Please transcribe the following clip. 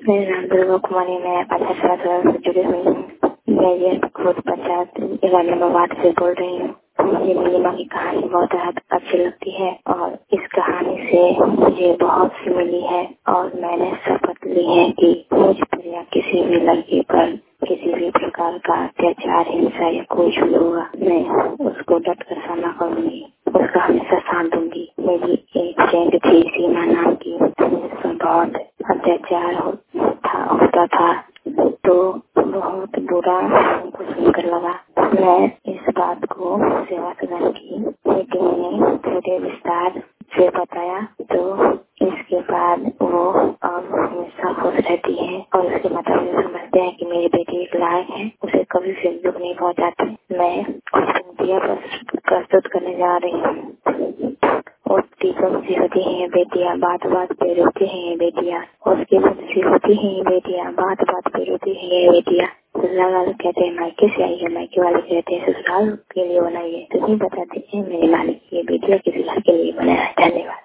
मेरा नाम दुर्गा कुमारी, मैं 5 से जुड़ी हुई हूँ। मैं ये खुद पंचायत 11 नंबर वार्ड से बोल रही हूँ। मुझे नीलिमा की कहानी बहुत अच्छी लगती है और इस कहानी से मुझे बहुत सी मिली है और मैंने शपथ ली है कि मुझ पर या किसी भी लड़की पर किसी भी प्रकार का अत्याचार, हिंसा या कुछ भी होगा, मैं उसको डट कर सामना करूंगी, उसका हमेशा साथ दूंगी। मेरी एक फ्रेंड थी सीमा नाम की, जिस पर बहुत अत्याचार होता था तो बहुत बुरा हमको सुनकर लगा। मैं इस बात को सेवा सदन की मीटिंग में थोड़े विस्तार से बताया तो इसके बाद वो हमेशा खुश रहती है और उसके माता पिता समझते हैं कि मेरी बेटी एक लायक है, उसे कभी भी दुख नहीं पहुंचाते। मैं कुछ पंक्तियां प्रस्तुत करने जा रही हूँ। उसकी कमसी होती है बेटियां, बात बात पे रोती है बेटियां। उसकी कमसी होती है बेटियां, बात बात पे रोती है बेटियां। ससुराल वाले कहते हैं मायके से आई है, मायके वाले कहते हैं ससुराल के लिए बनाई है। तुम्हें बताते हैं मेरे मालिक, ये बेटियां किसी घर के लिए बनाया है। धन्यवाद।